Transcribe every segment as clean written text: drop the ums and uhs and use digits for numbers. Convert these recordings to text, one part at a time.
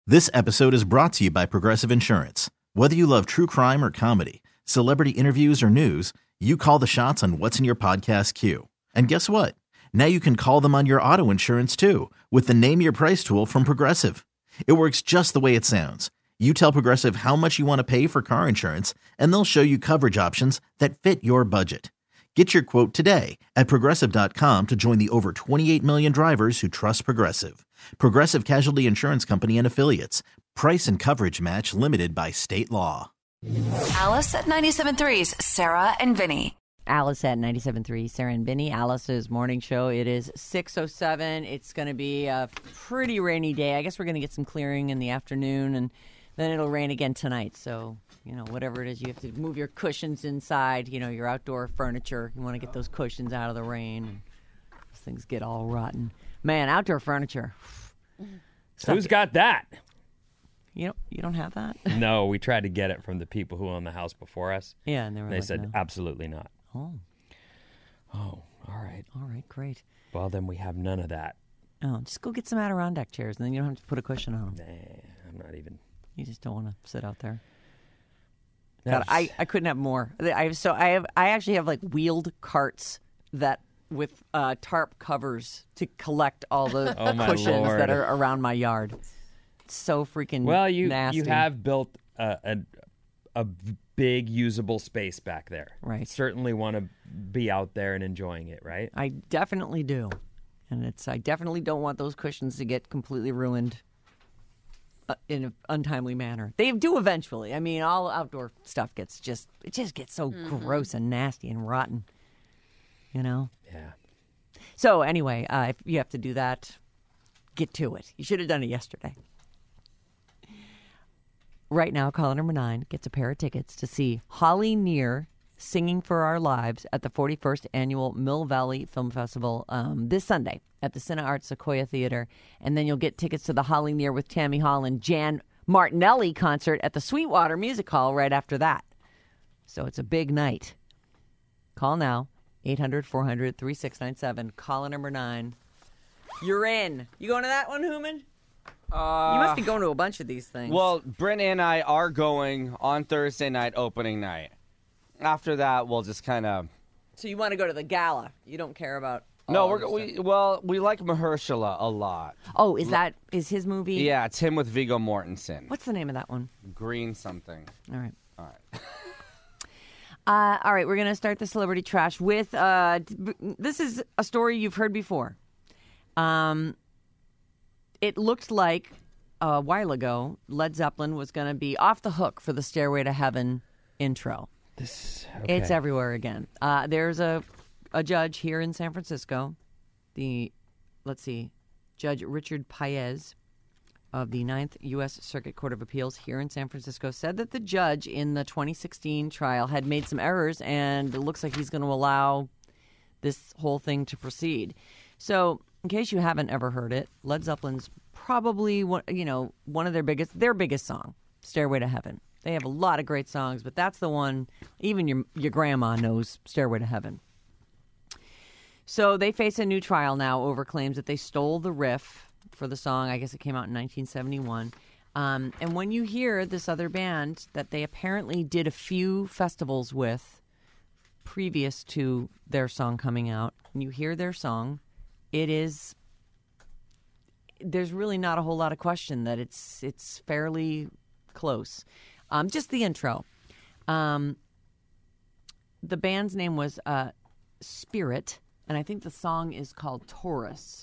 This episode is brought to you by Progressive Insurance. Whether you love true crime or comedy, celebrity interviews or news, you call the shots on what's in your podcast queue. And guess what? Now you can call them on your auto insurance too with the Name Your Price tool from Progressive. It works just the way it sounds. You tell Progressive how much you want to pay for car insurance, and they'll show you coverage options that fit your budget. Get your quote today at Progressive.com to join the over 28 million drivers who trust Progressive. Progressive Casualty Insurance Company and Affiliates. Price and coverage match limited by state law. Alice at 97.3's Sarah and Vinny. Alice at 97.3, Sarah and Vinny. Alice's morning show. It is 6:07. It's going to be a pretty rainy day. I guess we're going to get some clearing in the afternoon, and then it'll rain again tonight. So, whatever it is, you have to move your cushions inside, your outdoor furniture. You want to get those cushions out of the rain. And those things get all rotten. Man, outdoor furniture. Who's got that? You don't have that? No, we tried to get it from the people who owned the house before us. Yeah, and they said, no. Absolutely not. Oh, all right. All right, great. Well, then we have none of that. Oh, just go get some Adirondack chairs, and then you don't have to put a cushion on them. Nah, I'm not even. You just don't want to sit out there. God, I couldn't have more. I actually have like wheeled carts that with tarp covers to collect all the cushions that are around my yard. It's so freaking nasty. You have built a big usable space back there. Right. Certainly want to be out there and enjoying it, right? I definitely do. And I definitely don't want those cushions to get completely ruined in an untimely manner. They do eventually. I mean, all outdoor stuff gets so gross and nasty and rotten. Yeah. So anyway, if you have to do that, get to it. You should have done it yesterday. Right now, caller number 9 gets a pair of tickets to see Holly Near singing for our lives at the 41st Annual Mill Valley Film Festival this Sunday at the Cineart Sequoia Theater. And then you'll get tickets to the Holly Near with Tammy Holland, Jan Martinelli concert at the Sweetwater Music Hall right after that. So it's a big night. Call now, 800-400-3697. Caller number 9. You're in. You going to that one, Hooman? You must be going to a bunch of these things. Well, Brittany and I are going on Thursday night, opening night. After that, we'll just kind of... So you want to go to the gala? You don't care about... No, we like Mahershala a lot. Oh, is his movie? Yeah, it's him with Viggo Mortensen. What's the name of that one? Green something. All right. All right. All right, we're going to start the Celebrity Trash with... this is a story you've heard before. It looked like a while ago Led Zeppelin was going to be off the hook for the Stairway to Heaven intro. It's everywhere again. There's a judge here in San Francisco, Judge Richard Paez of the 9th U.S. Circuit Court of Appeals here in San Francisco said that the judge in the 2016 trial had made some errors, and it looks like he's going to allow this whole thing to proceed. So, in case you haven't ever heard it, Led Zeppelin's probably one of their biggest song, Stairway to Heaven. They have a lot of great songs, but that's the one even your grandma knows, Stairway to Heaven. So they face a new trial now over claims that they stole the riff for the song. I guess it came out in 1971. And when you hear this other band that they apparently did a few festivals with previous to their song coming out, and you hear their song, there's really not a whole lot of question that it's fairly close. Just the intro. The band's name was Spirit, and I think the song is called Taurus.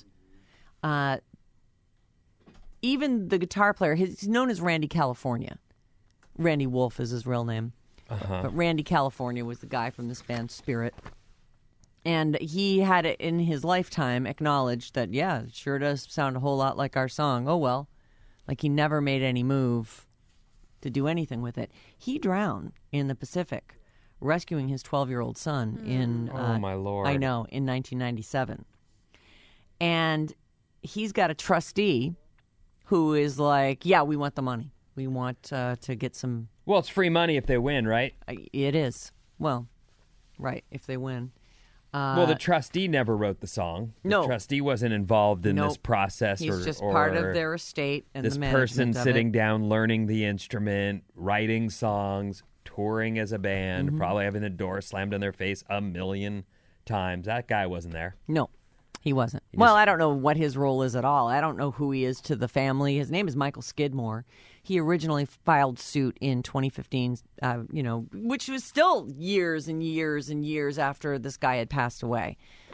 Even the guitar player, he's known as Randy California. Randy Wolf is his real name. But Randy California was the guy from this band, Spirit. And he had it in his lifetime acknowledged that, yeah, it sure does sound a whole lot like our song. Oh, well. Like he never made any move to do anything with it. He drowned in the Pacific, rescuing his 12-year-old son in... oh, my Lord. I know, in 1997. And he's got a trustee who is like, yeah, we want the money. We want to get some... Well, it's free money if they win, right? It is. Well, right, if they win. Well, the trustee never wrote the song. No. The trustee wasn't involved in this Nope. process. He's just part of their estate and this the management person of sitting it. down, learning the instrument, writing songs, touring as a band, Mm-hmm. probably having the door slammed in their face 1,000,000 times. That guy wasn't there. No, he wasn't. Well, I don't know what his role is at all. I don't know who he is to the family. His name is Michael Skidmore. He originally filed suit in 2015, which was still years and years and years after this guy had passed away.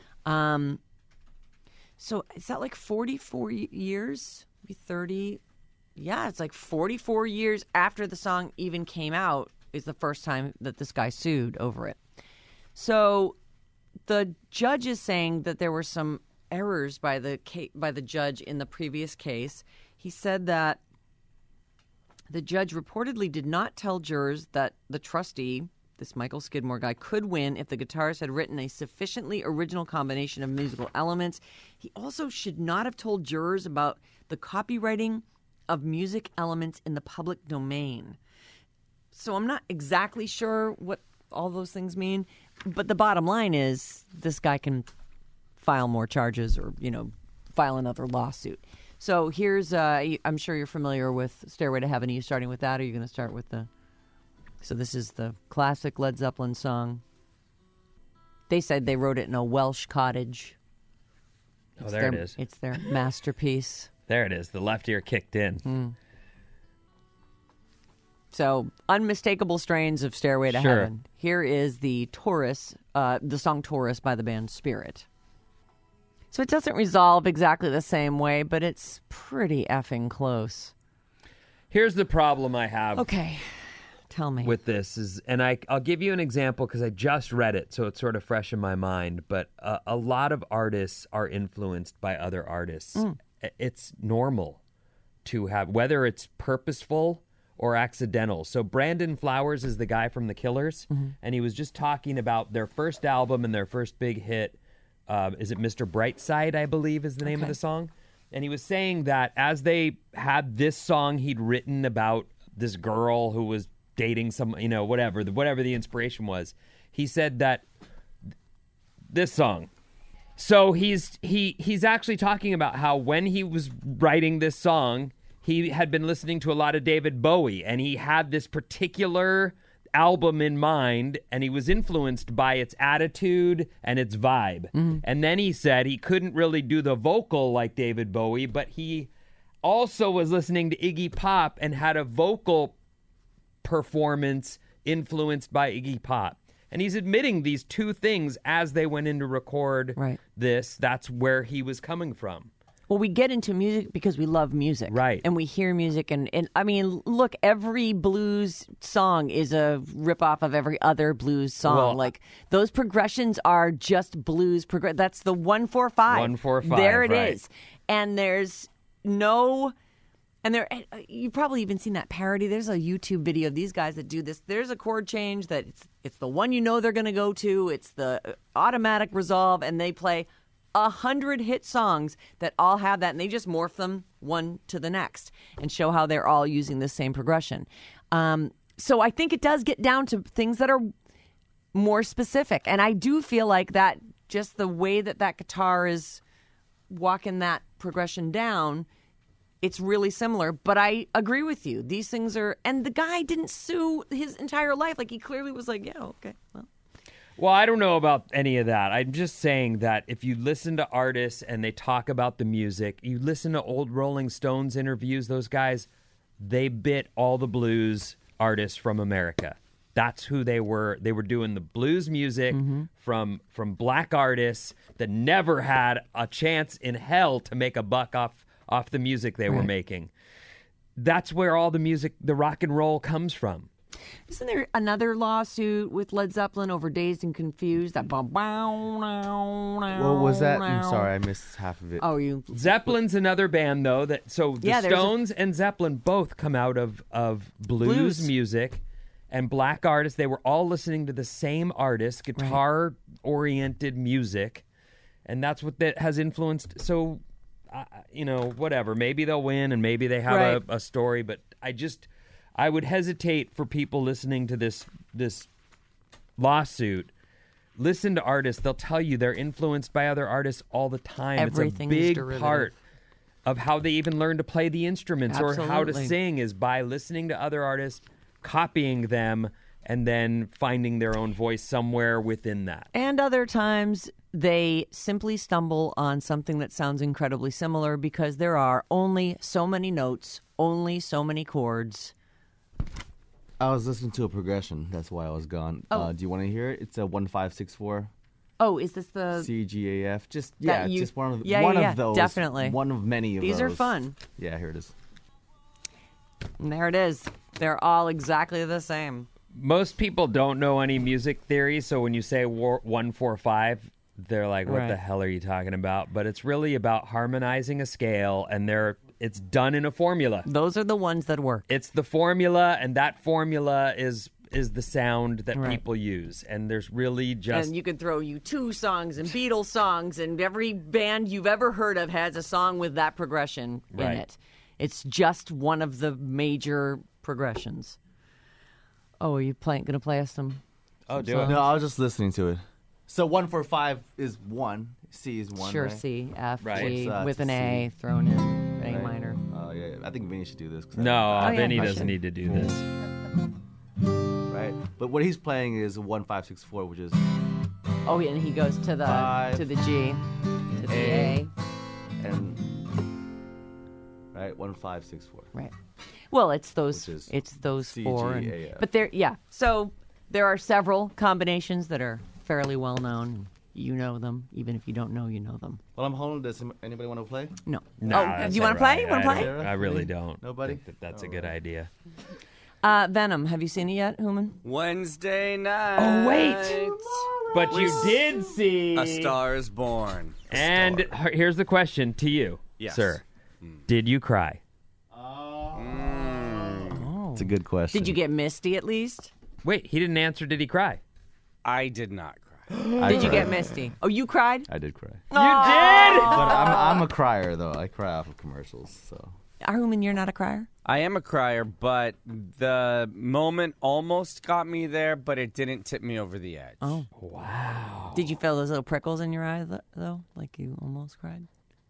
So is that like 44 years? Maybe 30? Yeah, it's like 44 years after the song even came out is the first time that this guy sued over it. So the judge is saying that there were some errors by the judge in the previous case. He said that the judge reportedly did not tell jurors that the trustee, this Michael Skidmore guy, could win if the guitarist had written a sufficiently original combination of musical elements. He also should not have told jurors about the copywriting of music elements in the public domain. So I'm not exactly sure what all those things mean, but the bottom line is this guy can file more charges or, file another lawsuit. So here's, I'm sure you're familiar with Stairway to Heaven. Are you starting with that, or are you going to start with so this is the classic Led Zeppelin song. They said they wrote it in a Welsh cottage. Oh, there it is. It's their masterpiece. There it is. The left ear kicked in. So, unmistakable strains of Stairway to Sure. Heaven. Here is the Taurus, the song Taurus by the band Spirit. So it doesn't resolve exactly the same way, but it's pretty effing close. Here's the problem I have Okay, tell me. with this is, and I'll give you an example because I just read it, so it's sort of fresh in my mind. But a lot of artists are influenced by other artists. It's normal to have, whether it's purposeful or accidental. So Brandon Flowers is the guy from The Killers, and he was just talking about their first album and their first big hit. Is it Mr. Brightside, I believe, is the name of the song? And he was saying that as they had this song he'd written about this girl who was dating some, whatever the inspiration was, he said that this song. So he's actually talking about how when he was writing this song, he had been listening to a lot of David Bowie, and he had this particular album in mind, and he was influenced by its attitude and its vibe. And then he said he couldn't really do the vocal like David Bowie, but he also was listening to Iggy Pop and had a vocal performance influenced by Iggy Pop. And he's admitting these two things as they went in to record this. That's where he was coming from. Well, we get into music because we love music. Right. And we hear music. And I mean, look, every blues song is a ripoff of every other blues song. Well, like, those progressions are just blues. That's the 1-4-5. 1-4-5, There it right. is. And there's no... And you've probably even seen that parody. There's a YouTube video of these guys that do this. There's a chord change that it's the one they're going to go to. It's the automatic resolve, and they play 100 hit songs that all have that, and they just morph them one to the next and show how they're all using the same progression. So I think it does get down to things that are more specific, and I do feel like that just the way that guitar is walking that progression down, it's really similar. But I agree with you. These things are, and the guy didn't sue his entire life. Like, he clearly was like, yeah, okay, well. Well, I don't know about any of that. I'm just saying that if you listen to artists and they talk about the music, you listen to old Rolling Stones interviews, those guys, they bit all the blues artists from America. That's who they were. They were doing the blues music from black artists that never had a chance in hell to make a buck off the music they were making. That's where all the music, the rock and roll comes from. Isn't there another lawsuit with Led Zeppelin over Dazed and Confused? That What was that? I'm sorry, I missed half of it. Oh, you Zeppelin's another band, though. The there's Stones and Zeppelin both come out of blues music and black artists. They were all listening to the same artist, guitar-oriented music, and that's what that has influenced. So, whatever. Maybe they'll win, and maybe they have a story, but I would hesitate for people listening to this lawsuit listen to artists, they'll tell you they're influenced by other artists all the time. Everything it's a is big derivative. part of how they even learn to play the instruments or how to Absolutely. sing is by listening to other artists, copying them, and then finding their own voice somewhere within that. And other times they simply stumble on something that sounds incredibly similar because there are only so many notes, only so many chords. I was listening to a progression. That's why I was gone. Oh. Do you want to hear it? It's a 1-5-6-4 Oh, is this the... CGAF. Just That you- just one of Yeah, one yeah, of those. definitely. One of many of These those. are fun. Yeah, here it is. And there it is. They're all exactly the same. Most people don't know any music theory, so when you say 1-4-5, they're like, what Right. the hell are you talking about? But it's really about harmonizing a scale, and it's done in a formula. Those are the ones that work. It's the formula, and that formula is the sound that Right. people use. And there's really just... And you could throw U2 songs and Beatles songs, and every band you've ever heard of has a song with that progression in Right. it. It's just one of the major progressions. Oh, are you going to play us some? Oh, do songs? it. No, I was just listening to it. So 1-4-5 is 1. C is 1. Sure, right? C, F, Right. G, What's, with to an A C? thrown in, A Right. minor. Oh yeah, I think Vinny should do this. 'Cause No, Oh, yeah, Vinny I doesn't should. need to do this. Right, but what he's playing is 1-5-6-4, which is Oh, yeah, and he goes to the 5, G, to the A. and right 1-5-6-4. Right. Well, it's those. Which is It's those C, four. G, and- A, F. but there, yeah. So there are several combinations that are fairly well known. You know them, even if you don't know, you know them. Well, I'm holding this. Anybody want to play? No. No, Oh, that's do you want to all play? right. You want to I play? don't- I really don't. Nobody? think that's a good idea. Venom. Have you seen it yet, Human? Wednesday night. Oh, wait. But you did see... A Star is Born. And here's the question to you, Yes. sir. Did you cry? It's a good question. Did you get misty at least? Wait, he didn't answer. Did he cry? I did not cry. Did you get misty? Oh, you cried? I did cry. You did? But I'm a crier though. I cry off of commercials. So Human, you're not a crier? I am a crier, but the moment almost got me there, but it didn't tip me over the edge. Oh. Wow. Did you feel those little prickles in your eyes, though? Like you almost cried?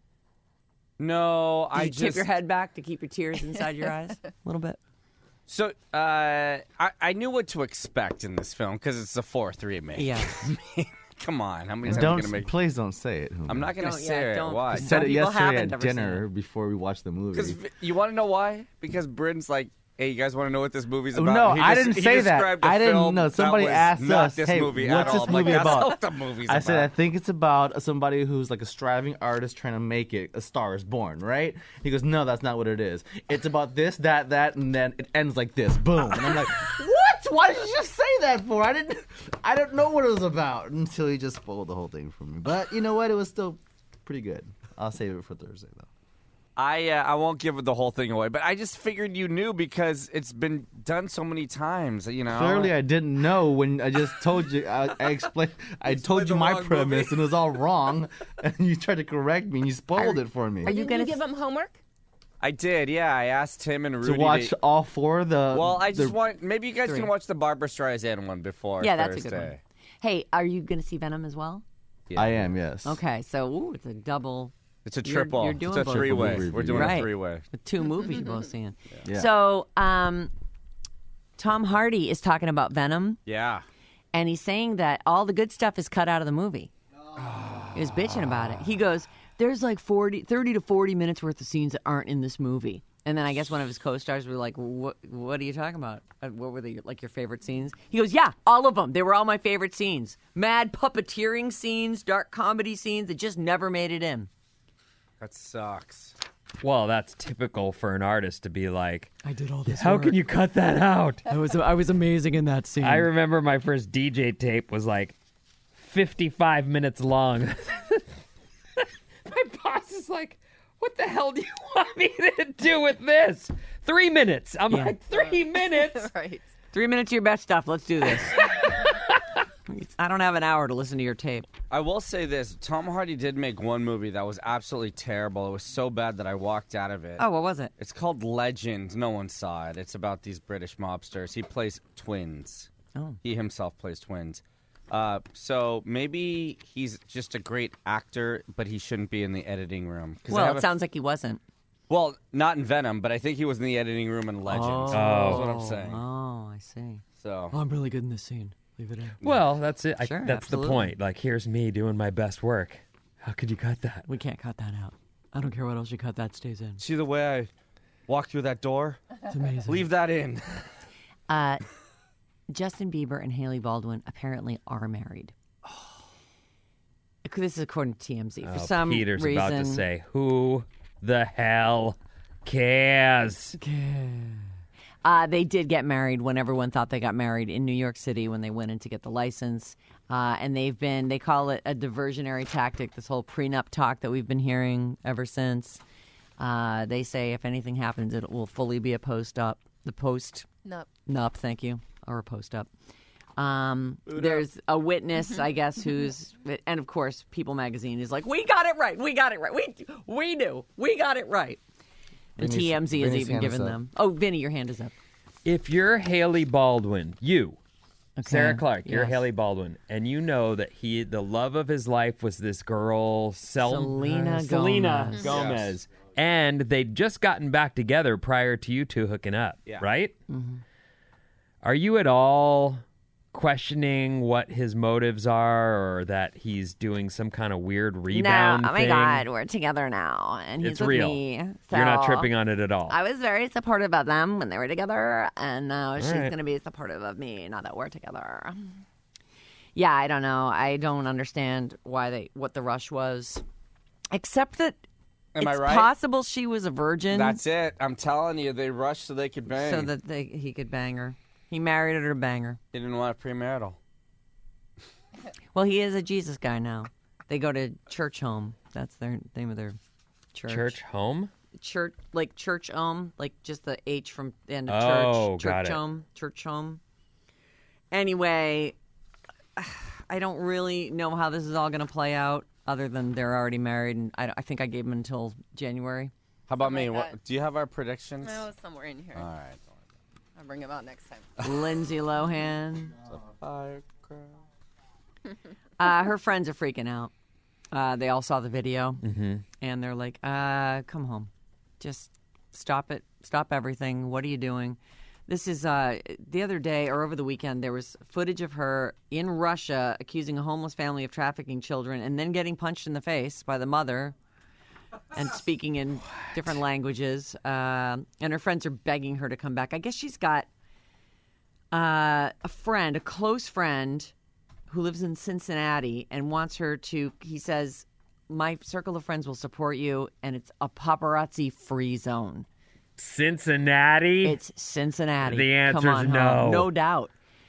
No, Did I you just tip your head back to keep your tears inside your eyes? A little bit. So I knew what to expect in this film because it's a 4th remake. Yeah. Come on, how many times are you gonna make? please don't say it. I'm not gonna Don't- yeah, say it. don't. Why? I Some said it people yesterday haven't at ever seen dinner before we watched the movie. Because you want to know why? Because Bryn's like, "Hey, you guys want to know what this movie's Oh, about?" no, And I he didn't say that. described a I didn't film know. that Somebody was asked not us, this "Hey, movie what's at this all." I'm like, movie that's about? what the movie's I said, I about. think it's about somebody who's like a striving artist trying to make it. A Star is Born, right? He goes, no, that's not what it is. It's about this, that, and then it ends like this. Boom. And I'm like, what? Why did you just say that for? I don't know what it was about until he just spoiled the whole thing for me. But you know what? It was still pretty good. I'll save it for Thursday though. I won't give the whole thing away, but I just figured you knew because it's been done so many times. You know. Clearly, I didn't know when I just told you. I explained. I told you the my wrong premise, movie. and it was all wrong. And you tried to correct me, and you spoiled it for me. Are you Didn't going you to give him homework? I did. Yeah, I asked Tim and to Rudy watch all four of the. Well, I just the- want maybe you guys Three. can watch the Barbara Streisand one before. Yeah, that's Thursday. a good one. Hey, are you going to see Venom as well? Yeah. I am, yes. Okay, so it's a double It's a You're- triple. you're doing it's a both. three-way. Triple We're doing Right. a three-way. with 2 movies you're both seeing. Yeah. So, Tom Hardy is talking about Venom, Yeah. and he's saying that all the good stuff is cut out of the movie. He was bitching about it. He goes, there's like 30 to 40 minutes worth of scenes that aren't in this movie. And then I guess one of his co-stars were like, what are you talking about? What were like your favorite scenes? He goes, yeah, all of them. They were all my favorite scenes. Mad puppeteering scenes, dark comedy scenes that just never made it in. That sucks. Well, that's typical for an artist to be like, I did all this how can you cut that out? I was amazing in that scene. I remember my first DJ tape was like 55 minutes long. My boss is like, what the hell do you want me to do with this? 3 minutes. I'm Yeah. like, 3 minutes? Right. 3 minutes of your best stuff. Let's do this. I don't have an hour to listen to your tape. I will say this. Tom Hardy did make one movie that was absolutely terrible. It was so bad that I walked out of it. Oh, what was it? It's called Legend. No one saw it. It's about these British mobsters. He plays twins. Oh. He himself plays twins. So maybe he's just a great actor, but he shouldn't be in the editing room. Well, it sounds like he wasn't. Well, not in Venom, but I think he was in the editing room in Legends. That's what I'm saying. Oh, I see. So I'm really good in this scene. Leave it in. Well, that's it. Sure, that's absolutely. the point. Like, here's me doing my best work. How could you cut that? We can't cut that out. I don't care what else you cut. That stays in. see the way I walk through that door? It's amazing. Leave that in. Justin Bieber and Hailey Baldwin apparently are married. This is according to TMZ. For some Peter's reason, about to say, who the hell cares? They did get married when everyone thought they got married in New York City when they went in to get the license. And they call it a diversionary tactic, this whole prenup talk that we've been hearing ever since. They say if anything happens, it will fully be a post-up. The post-nup, thank you, or a post-up. There's a witness, I guess, who's, and of course, People Magazine is like, we got it right. We got it right. We do. We got it right. And TMZ has Vinny's even hand is given up. them. Oh, Vinny, your hand is up. If you're Hailey Baldwin, Sarah Clark, you're Yes. Hailey Baldwin, and you know that the love of his life was this girl, Selena Gomez. Yes. And they'd just gotten back together prior to you two hooking up, right? Mm-hmm. Are you at all questioning what his motives are, or that he's doing some kind of weird rebound no, oh my thing? God, we're together now, and he's It's with real. me. So You're not tripping on it at all. I was very supportive of them when they were together, and now she's right. going to be supportive of me now that we're together. Yeah, I don't know. I don't understand what the rush was, except that Am I it's right? possible she was a virgin, That's it. I'm telling you, they rushed so they could bang. so that he could bang her. He married her to bang her. They didn't want a premarital. Well, he is a Jesus guy now. They go to church home. That's their name of their church. Church home? Church, like church home, like just the H from the end of Oh, church. got Church it. home. Church home. Anyway, I don't really know how this is all going to play out, other than they're already married, and I think I gave them until January. How about me? God. What, do you have our predictions? No, it's somewhere in here. All right. I'll bring them out next time. Lindsay Lohan. Firecracker. Her friends are freaking out. They all saw the video, and they're like, come home. Just stop it. Stop everything. What are you doing? This is the other day, or over the weekend, there was footage of her in Russia accusing a homeless family of trafficking children and then getting punched in the face by the mother and speaking in different languages. And her friends are begging her to come back. I guess she's got a close friend who lives in Cincinnati and wants her to, he says, my circle of friends will support you, and it's a paparazzi-free zone. Cincinnati? It's Cincinnati. The answer's Come on, no. home. No doubt.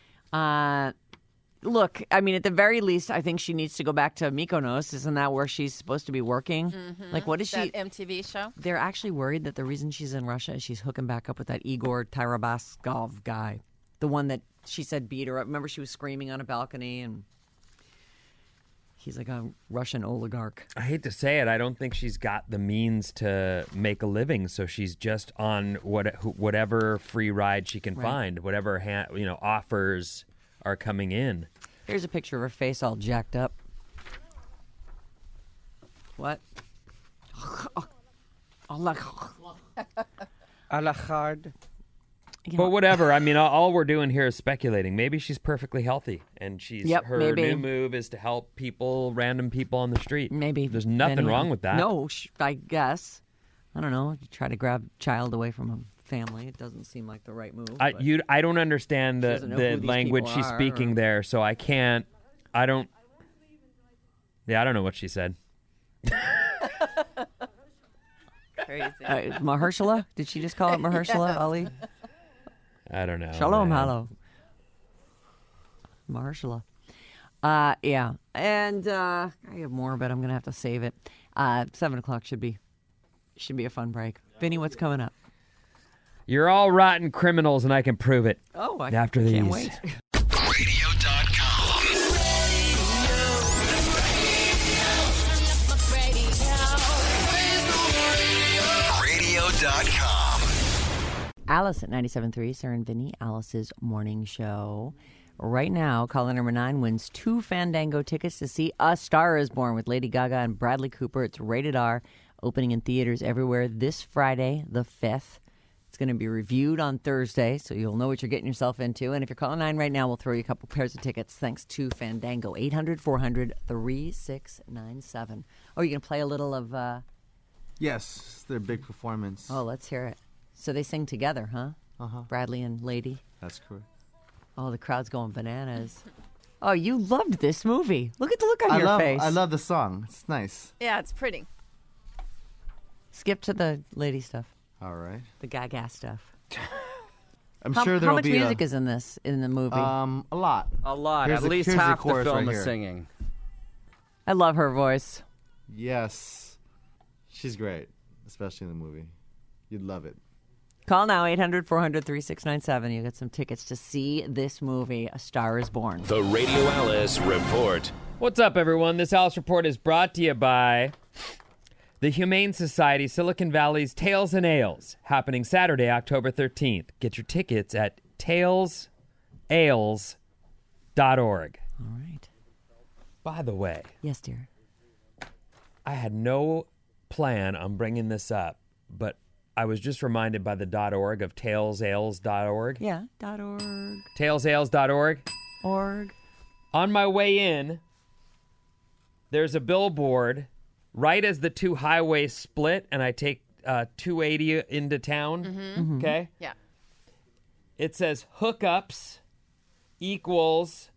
Look, I mean, at the very least, I think she needs to go back to Mykonos. Isn't that where she's supposed to be working? Like, what is That she? MTV show? They're actually worried that the reason she's in Russia is she's hooking back up with that Igor Tarabaskov guy. The one that she said beat her up. Remember, she was screaming on a balcony, and he's like a Russian oligarch. I hate to say it, I don't think she's got the means to make a living, so she's just on whatever free ride she can find, whatever offers are coming in. Here's a picture of her face all jacked up. What? Alahard. But whatever, I mean, all we're doing here is speculating. Maybe she's perfectly healthy, and her maybe. new move is to help random people on the street. Maybe. There's nothing Anyhow. wrong with that. No, I guess. I don't know. You try to grab a child away from a family. It doesn't seem like the right move. but- I don't understand the doesn't know who these language people she's are, speaking or- there, so I don't know what she said. Crazy. Mahershala? Did she just call it Mahershala Ali? I don't know. Shalom, man. hello. Mahershala. Yeah. And I have more, but I'm going to have to save it. 7 o'clock should be a fun break. Vinny, what's coming up? You're all rotten criminals, and I can prove it. Oh, I After can't these. wait. Radio.com. Radio.com. Alice at 97.3, Sarah and Vinny, Alice's morning show. right now. Caller number 9 wins 2 Fandango tickets to see A Star Is Born with Lady Gaga and Bradley Cooper. It's rated R, opening in theaters everywhere this Friday, the 5th. It's going to be reviewed on Thursday, so you'll know what you're getting yourself into. And if you're calling 9 right now, we'll throw you a couple pairs of tickets thanks to Fandango. 800-400-3697. Oh, you're going to play a little of... Yes, it's their big performance. Oh, let's hear it. So they sing together, huh? Uh-huh. Bradley and Lady. That's correct. Oh, the crowd's going bananas. Oh, you loved this movie. Look at the look on your face. I love the song. It's nice. Yeah, it's pretty. Skip to the Lady stuff. All right. The Gaga stuff. I'm sure there'll How much be music is in the movie? a lot. A lot. Here's At the- least here's the half the chorus film right is here. singing. I love her voice. Yes. She's great, especially in the movie. You'd love it. Call now, 800-400-3697. You get some tickets to see this movie, A Star Is Born. The Radio Alice Report. What's up, everyone? This Alice Report is brought to you by the Humane Society Silicon Valley's Tales and Ales, happening Saturday, October 13th. Get your tickets at talesales.org. All right. By the way, Yes, dear. I had no plan on bringing this up, but I was just reminded by the .org of talesales.org. Yeah, .org. Talesales.org. Org. On my way in, there's a billboard right as the two highways split, and I take 280 into town. Okay? Yeah. It says hookups equals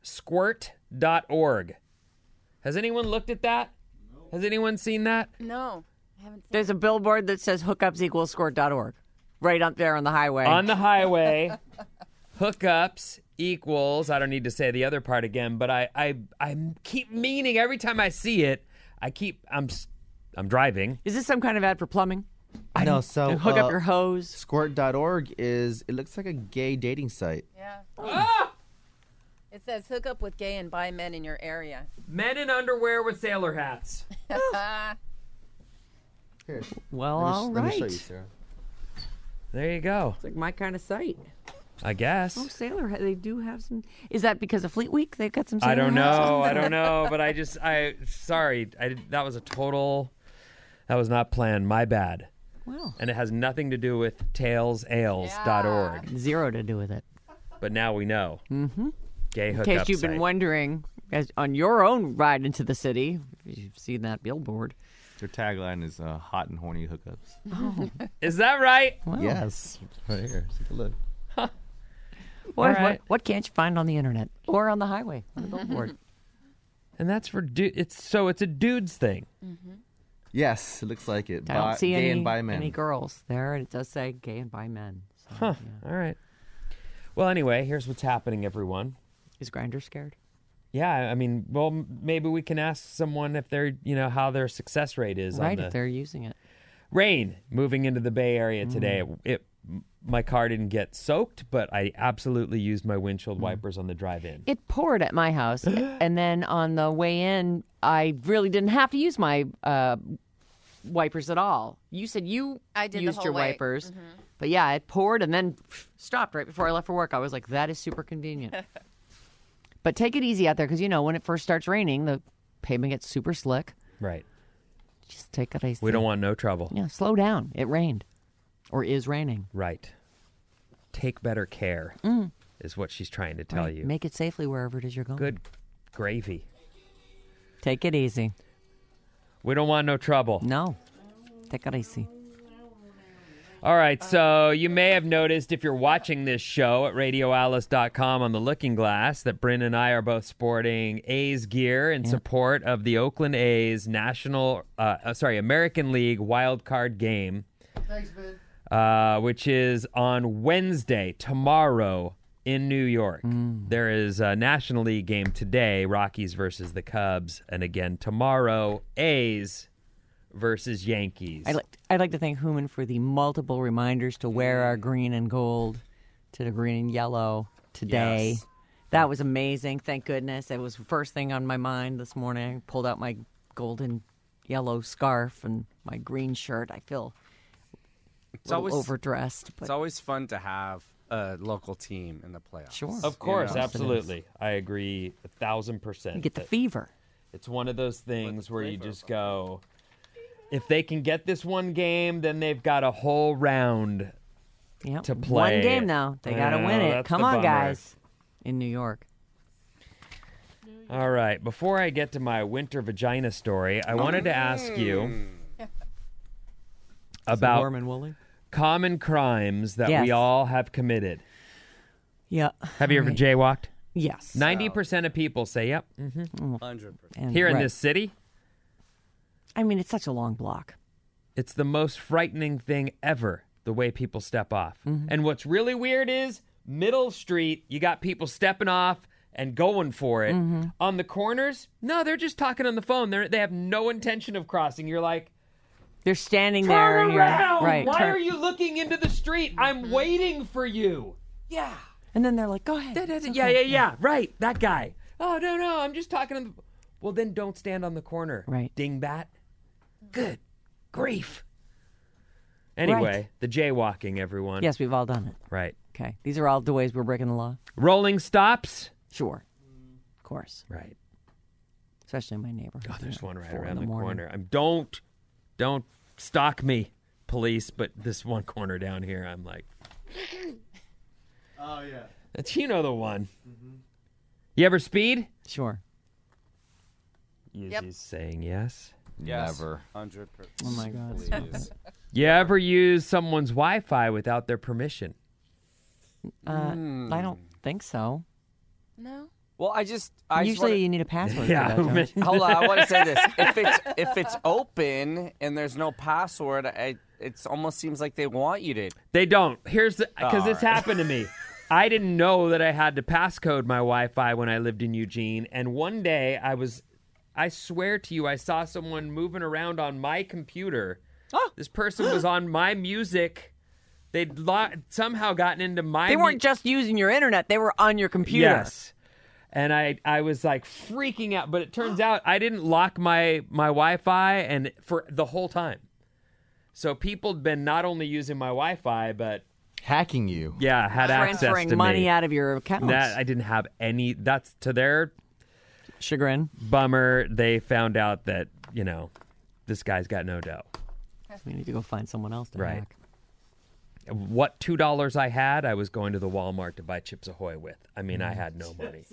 squirt.org. Has anyone looked at that? Has anyone seen that? No, I haven't seen There's a billboard that says hookups equals squirt.org. Right up there on the highway. On the highway, hookups equals, I don't need to say the other part again, but I keep meaning every time I see it, I'm driving. Is this some kind of ad for plumbing? No, so Hook up your hose. Squirt.org it looks like a gay dating site. Yeah. Ah! It says hook up with gay and bi men in your area. Men in underwear with sailor hats. Here, Well, all let me right. show you, Sarah. There you go. It's like my kind of site. I guess. Oh, sailor hat. They do have some. Is that because of Fleet Week? They've got some sailor I don't hats? know. I don't know. But sorry. That was not planned. My bad. Well, And it has nothing to do with talesales.org. zero to do with it. But now we know. Mm-hmm. Gay hookup In case you've been site. wondering, as on your own ride into the city, if you've seen that billboard. Their tagline is hot and horny hookups. Is that right? Well, Yes. Right here. Take a look. What, All right. what can't you find on the internet or on the highway on the billboard? And that's for it's a dude's thing. Yes, it looks like it. I don't see gay and bi men. any girls there, and it does say gay and bi men. So, Huh. yeah. All right. Well, anyway, here's what's happening, everyone. Is Grindr scared? Yeah, I mean, well, maybe we can ask someone if they're, how their success rate is Right, on the if they're using it. rain moving into the Bay Area today. My car didn't get soaked, but I absolutely used my windshield wipers on the drive-in. It poured at my house, and then on the way in, I really didn't have to use my wipers at all. You said you I did the used whole your way. wipers, but yeah, it poured and then stopped right before I left for work. I was like, that is super convenient. But take it easy out there because, when it first starts raining, the pavement gets super slick. Right. Just take it easy. We don't want no trouble. Yeah, slow down. It rained or is raining. Right. Take better care is what she's trying to tell Right. you. Make it safely wherever it is you're going. Good gravy. Take it easy. We don't want no trouble. No. Take it easy. All right, so you may have noticed if you're watching this show at radioalice.com on the Looking Glass that Bryn and I are both sporting A's gear in support of the Oakland A's American League wild card game. Thanks, man. Which is on Wednesday, tomorrow in New York. There is a National League game today, Rockies versus the Cubs, and again tomorrow, A's versus Yankees. I'd like to thank Human for the multiple reminders to wear our green and gold to the green and yellow today. Yes. That was amazing. Thank goodness. It was the first thing on my mind this morning. I pulled out my golden yellow scarf and my green shirt. I feel a little overdressed. But It's always fun to have a local team in the playoffs. Sure. Of course, You know? absolutely. I agree 1,000%. You get the that fever. It's one of those things where you just go, if they can get this one game, then they've got a whole round Yep. to play. One game now. They got to I win know, it. that's Come the on, bummer. guys. In New York. All right. Before I get to my winter vagina story, I wanted to ask you about Warm and woolly. common crimes that Yes. we all have committed. Yeah. Have you ever Right. jaywalked? Yes. 90% of people say, yep. 100%. And- Here in right. this city, I mean, it's such a long block. it's the most frightening thing ever, the way people step off. Mm-hmm. And what's really weird is Middle Street, you got people stepping off and going for it. Mm-hmm. On the corners, no, they're just talking on the phone. They have no intention of crossing. You're like, They're standing there. turn And you're, around! right. Why turn- are you looking into the street? I'm waiting for you. Yeah. And then they're like, go ahead. It's okay. Yeah. Right. That guy. Oh, no. I'm just talking on the... Well, then don't stand on the corner. Right. Dingbat. Good grief. Anyway, Right. the jaywalking, everyone. Yes, we've all done it. Right. Okay. These are all the ways we're breaking the law. Rolling stops. Sure. Of course. Right. Especially in my neighborhood. Oh, there's one right 4 in around the morning. corner. Don't stalk me, police, but this one corner down here, I'm like, Oh yeah. that's, you know, the one. You ever speed? Sure. Yep. saying yes. Yes. Never. 100%. Oh, my God. Please. You ever use someone's Wi-Fi without their permission? I don't think so. No. Well, I just Usually you need a password for that, don't you? hold on. I want to say this: if it's open and there's no password, it almost seems like they want you to. They don't. Here's because All this right. happened to me. I didn't know that I had to passcode my Wi-Fi when I lived in Eugene, and one day I swear to you, I saw someone moving around on my computer. This person was on my music. They'd somehow gotten into my. They weren't just using your internet. They were on your computer. Yes. And I was like freaking out, but it turns out I didn't lock my Wi-Fi and for the whole time. So people had been not only using my Wi-Fi, but Hacking you. yeah, had access Transferring to money me. out of your accounts. That I didn't have any. That's to their Chagrin. bummer. They found out that this guy's got no dough. We need to go find someone else to Right. hack. What $2 I had, I was going to the Walmart to buy Chips Ahoy with. I mean, I had no money.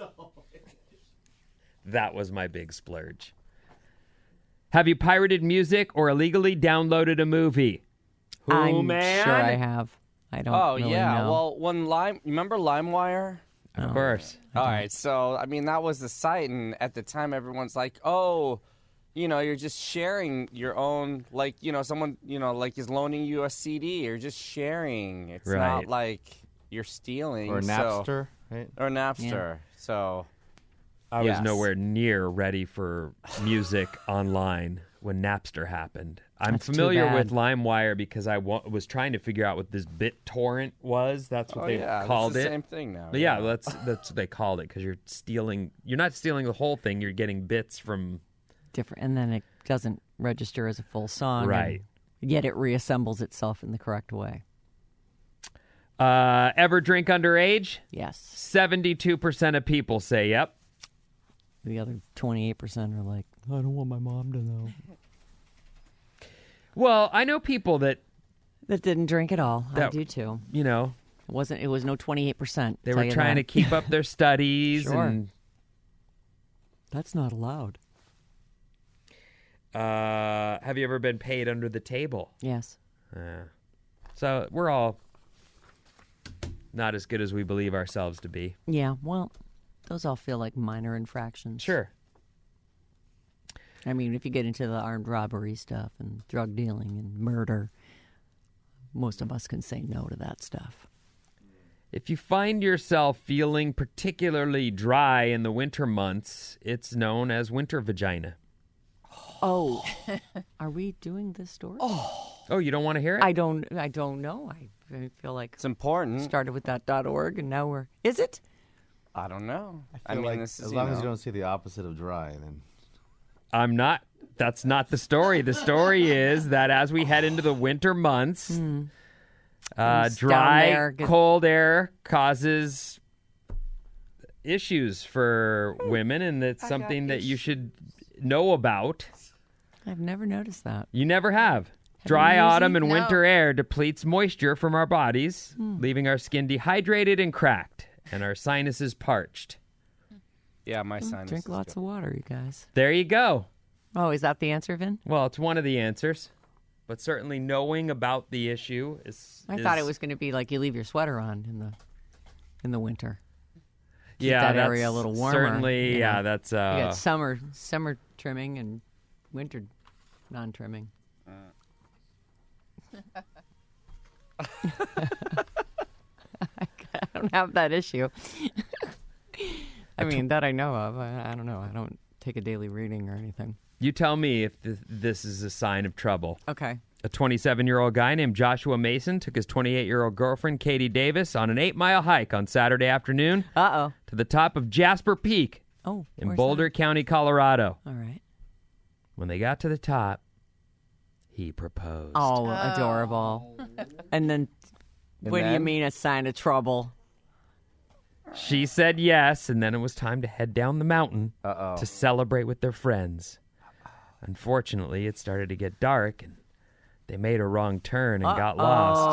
That was my big splurge. Have you pirated music or illegally downloaded a movie? I'm man? sure I have. I don't Oh really yeah. know. Well, when remember LimeWire? Of course. All right. So I mean, that was the site, and at the time, everyone's like, "Oh, you're just sharing your own, like, someone, like is loaning you a CD. You're just sharing. It's Right. not like you're stealing." Or Napster, right? Or Napster. So I was Yes. nowhere near ready for music online when Napster happened. I'm That's too familiar bad. with LimeWire because I was trying to figure out what this BitTorrent was. That's what they called it's the it. same thing now. But yeah, that's what they called it because you're stealing. You're not stealing the whole thing. You're getting bits from. Different, and then it doesn't register as a full song. and Right. Yet it reassembles itself in the correct way. Ever drink underage? Yes. 72% of people say yep. The other 28% are like, I don't want my mom to know. Well, I know people that That didn't drink at all. I That- do too. you know It was no 28%. they were trying to keep up their studies Sure. and. That's not allowed. Have you ever been paid under the table? Yes. So we're all not as good as we believe ourselves to be. Yeah, well, those all feel like minor infractions. Sure. I mean, if you get into the armed robbery stuff and drug dealing and murder, most of us can say no to that stuff. If you find yourself feeling particularly dry in the winter months, it's known as winter vagina. Oh, are we doing this story? Oh, you don't want to hear it? I don't know. I feel like It's important. started with that .org and now we're. Is it? I don't know. I feel mean, like this is as you long as you know. don't see the opposite of dry, then I'm not. That's not the story. The story is that as we head into the winter months, Who's down Dry, there, cold air causes issues for women, and it's something that you should know about. I've never noticed that. You never have. Dry autumn and No. winter air depletes moisture from our bodies, leaving our skin dehydrated and cracked, and our sinuses parched. Yeah, my sinus. Drink lots of water, you guys. There you go. Oh, is that the answer, Vin? Well, it's one of the answers, but certainly knowing about the issue is. I thought it was going to be like you leave your sweater on in the winter. yeah, that that's area a little warmer, Certainly, you yeah, know. that's. You got summer trimming and winter non-trimming. I don't have that issue. I mean, that I know of. I don't know. I don't take a daily reading or anything. You tell me if this is a sign of trouble. Okay. A 27-year-old guy named Joshua Mason took his 28-year-old girlfriend, Katie Davis, on an 8-mile hike on Saturday afternoon Uh-oh. to the top of Jasper Peak Oh, in where's Boulder County, Colorado. that? All right. When they got to the top, he proposed. Oh, adorable. And then, what do you then? mean a sign of trouble? She said yes, and then it was time to head down the mountain Uh-oh. to celebrate with their friends. Unfortunately, it started to get dark, and they made a wrong turn and got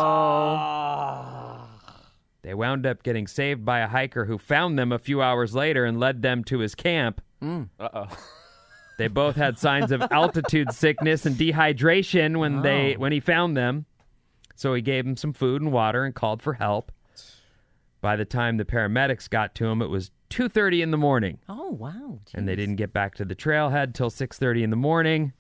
lost. They wound up getting saved by a hiker who found them a few hours later and led them to his camp. Uh-oh. They both had signs of altitude sickness and dehydration when he found them. So he gave them some food and water and called for help. By the time the paramedics got to him, it was 2:30 in the morning. Oh, wow. And they didn't get back to the trailhead till 6:30 in the morning.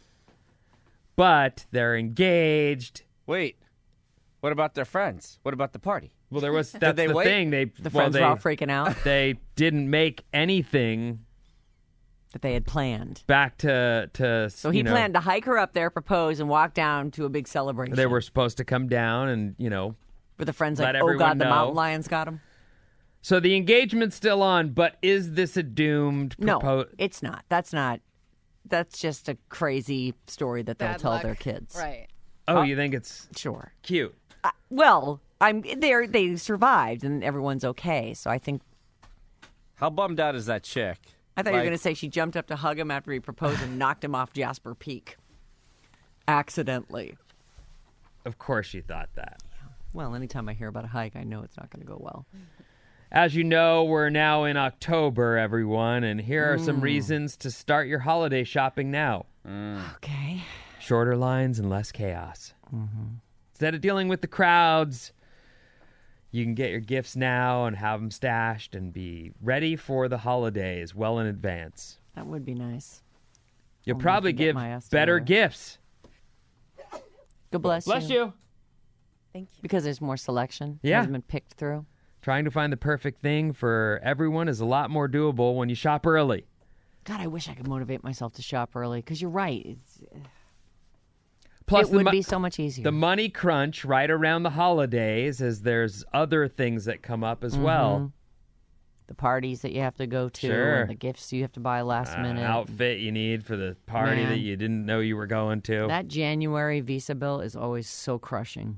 But they're engaged. Wait. What about their friends? What about the party? Well, that's they the wait? thing. The friends were all freaking out They didn't make anything that they had planned. back to So he planned to hike her up there, propose, and walk down to a big celebration. They were supposed to come down and, With the friends let like, oh, everyone God, the know. mountain lions got him. So the engagement's still on, but is this a doomed No, it's not. That's just a crazy story that they'll Bad tell luck. their kids. Right. Oh, you think it's Sure. cute? Well, they survived and everyone's okay. So I think How bummed out is that chick? you were going to say she jumped up to hug him after he proposed and knocked him off Jasper Peak. Accidentally. Of course she thought that. Well, anytime I hear about a hike, I know it's not going to go well. As you know, we're now in October, everyone, and here are some reasons to start your holiday shopping now. Okay. Shorter lines and less chaos. Instead of dealing with the crowds, you can get your gifts now and have them stashed and be ready for the holidays well in advance. That would be nice. You'll Only probably I can get give my ass better together. gifts. God bless you. Thank you. Because there's more selection. Yeah. Hasn't been picked through. Trying to find the perfect thing for everyone is a lot more doable when you shop early. God, I wish I could motivate myself to shop early because you're right. Plus, It would be so much easier. the money crunch right around the holidays, as there's other things that come up as well. The parties that you have to go to, Sure. and the gifts you have to buy last minute. Outfit you need for the party Man. that you didn't know you were going to. That January Visa bill is always so crushing.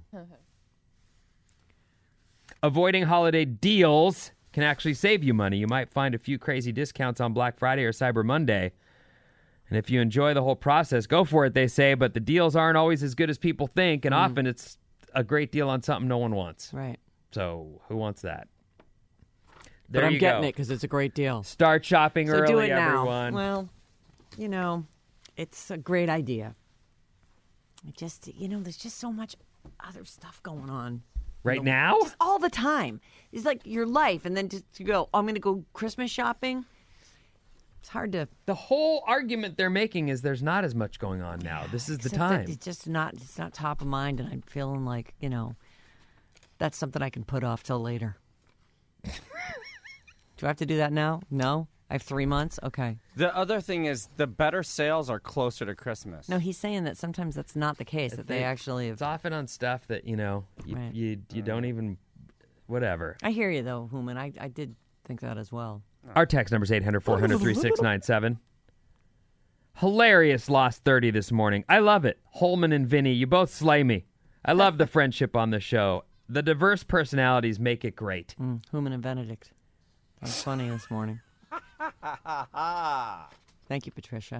Avoiding holiday deals can actually save you money. You might find a few crazy discounts on Black Friday or Cyber Monday. And if you enjoy the whole process, go for it, they say, but the deals aren't always as good as people think, and often it's a great deal on something no one wants. Right. So who wants that? But There I'm you getting go. it because it's a great deal. Start shopping So early, do it now. everyone. Well, it's a great idea. It just, there's just so much other stuff going on. Right now? Just all the time. It's like your life. And then to go, I'm going to go Christmas shopping. It's hard to. The whole argument they're making is there's not as much going on now. This is the Except that time. It's just not top of mind. And I'm feeling like, that's something I can put off till later. Do I have to do that now? No? I have 3 months? Okay. The other thing is the better sales are closer to Christmas. No, he's saying that sometimes that's not the case, that they actually It's have. often on stuff that, you Right. you don't even, whatever. I hear you, though, Human. I did think that as well. Our text number is 800-400-3697. Hilarious lost 30 this morning. I love it. Holman and Vinny, you both slay me. I love the friendship on the show. The diverse personalities make it great. Human and Benedict. That was funny this morning. Thank you, Patricia.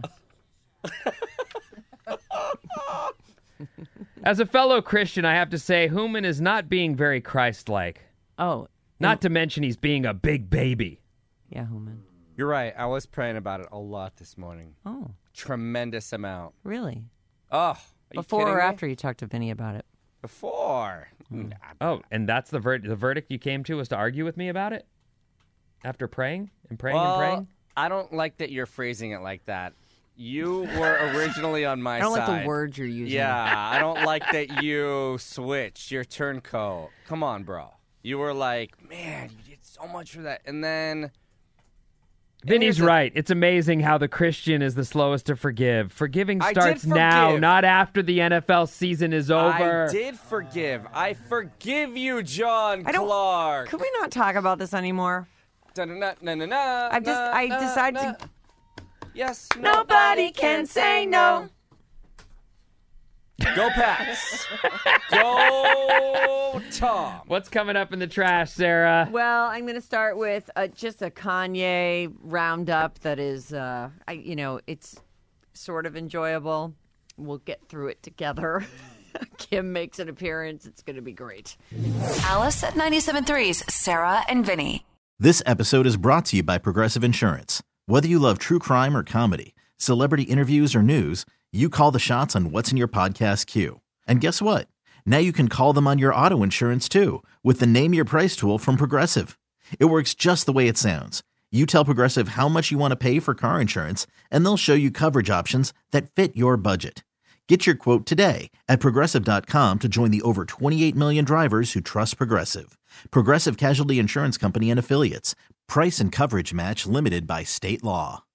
As a fellow Christian, I have to say, Human is not being very Christ-like. Oh. Not to mention he's being a big baby. Yeah, Human. You're right. I was praying about it a lot this morning. Oh. Tremendous amount. Really? Oh, are you Before kidding or me? after you talked to Vinny about it? Before. Oh, and that's the verdict you came to was to argue with me about it? After praying and praying and praying? I don't like that you're phrasing it like that. You were originally on my side. I don't like the words you're using. Yeah, I don't like that you switched your turncoat. Come on, bro. You were like, man, you did so much for that. And then... Vinny's right. It's amazing how the Christian is the slowest to forgive. Forgiving I starts did now, forgive. not after the NFL season is over. I did forgive. I forgive you, John Clark. Could we not talk about this anymore? I decided to... Yes. Nobody can say no. Go Pats. Go Tom. What's coming up in the trash, Sarah? Well, I'm going to start with just a Kanye roundup that is, it's sort of enjoyable. We'll get through it together. Kim makes an appearance. It's going to be great. Alice at 97.3's Sarah and Vinny. This episode is brought to you by Progressive Insurance. Whether you love true crime or comedy, celebrity interviews or news, you call the shots on what's in your podcast queue. And guess what? Now you can call them on your auto insurance too with the Name Your Price tool from Progressive. It works just the way it sounds. You tell Progressive how much you want to pay for car insurance, and they'll show you coverage options that fit your budget. Get your quote today at Progressive.com to join the over 28 million drivers who trust Progressive. Progressive Casualty Insurance Company and Affiliates. Price and coverage match limited by state law.